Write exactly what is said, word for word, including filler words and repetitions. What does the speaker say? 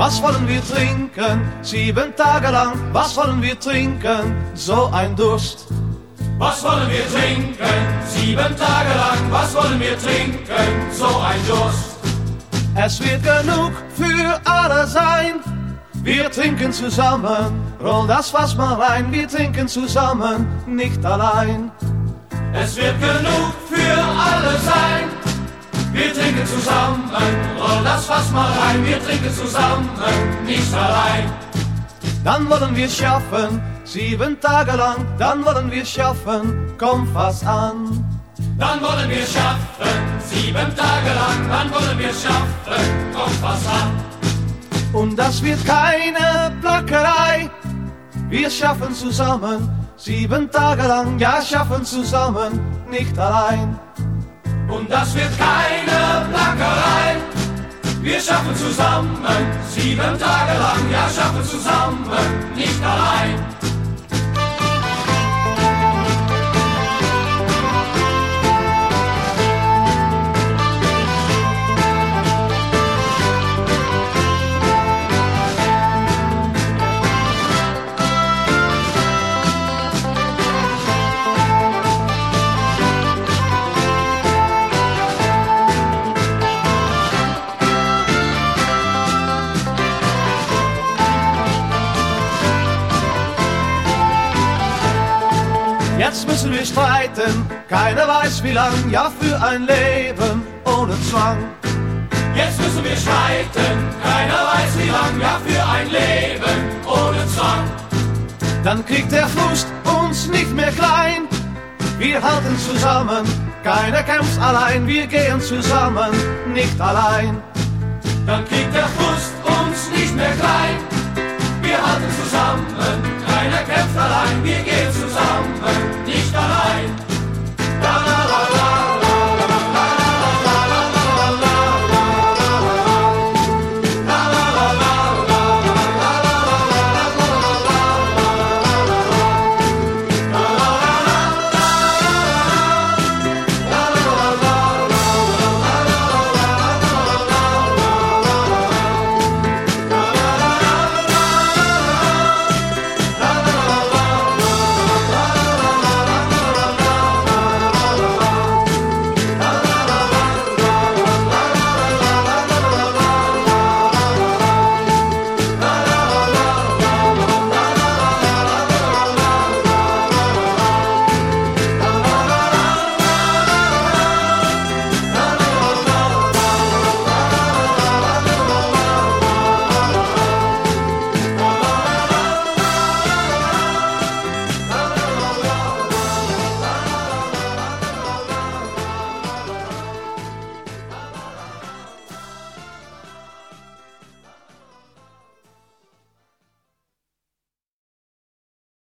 Was wollen wir trinken? Sieben Tage lang. Was wollen wir trinken? So ein Durst. Was wollen wir trinken? Sieben Tage lang. Was wollen wir trinken? So ein Durst. Es wird genug für alle sein. Wir trinken zusammen. Roll das Fass mal rein. Wir trinken zusammen, nicht allein. Es wird genug für alle sein. Wir trinken zusammen, roll das Fass mal rein. Wir trinken zusammen, nicht allein. Dann wollen wir schaffen, sieben Tage lang. Dann wollen wir schaffen, komm Fass an. Dann wollen wir schaffen, sieben Tage lang. Dann wollen wir schaffen, komm Fass an. Und das wird keine Plackerei. Wir schaffen zusammen, sieben Tage lang. Ja, schaffen zusammen, nicht allein. Und das wird keine Plackerei. Wir schaffen zusammen, sieben Tage lang. Ja, schaffen zusammen, nicht allein. Jetzt müssen wir streiten, keiner weiß wie lang, ja für ein Leben ohne Zwang. Jetzt müssen wir streiten, keiner weiß wie lang, ja für ein Leben ohne Zwang. Dann kriegt der Frust uns nicht mehr klein, wir halten zusammen, keiner kämpft allein, wir gehen zusammen, nicht allein. Dann kriegt der Frust uns nicht mehr klein, wir halten zusammen, keiner kämpft allein, wir gehen zusammen.